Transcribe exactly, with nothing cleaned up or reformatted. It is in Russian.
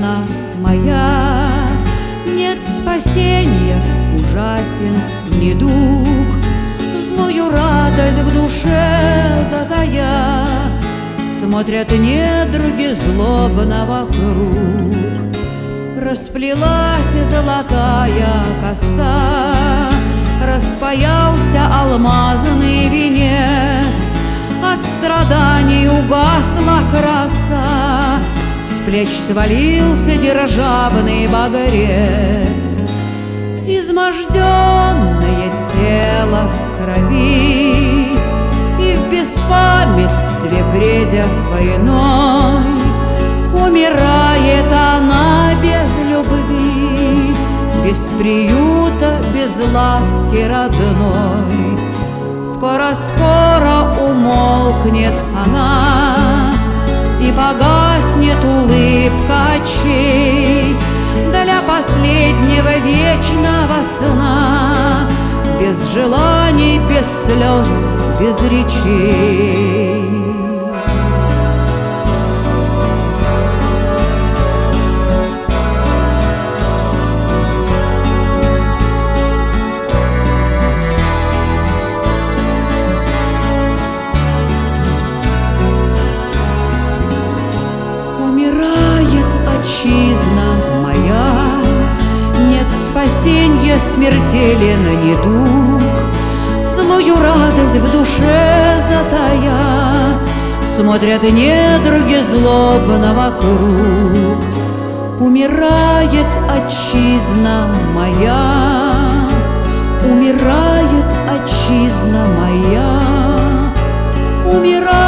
отчизна моя, нет спасения, ужасен недуг, злую радость в душе затая, смотрят недруги злобно вокруг. Расплелась золотая коса, распаялся алмазный венец, от страданий угасла краса, с плеч свалился державный багрец. Изможденное тело в крови и в беспамятстве бредя войной, умирает она без любви, без приюта, без ласки родной. Скоро-скоро умолкнет она, и погаснет улыбка очей для последнего вечного сна, без желаний, без слез, без речей. Отчизна моя, нет спасенья, смертелен недуг, злую радость в душе затая, смотрят недруги злобно вокруг. Умирает отчизна моя, умирает отчизна моя, умирает.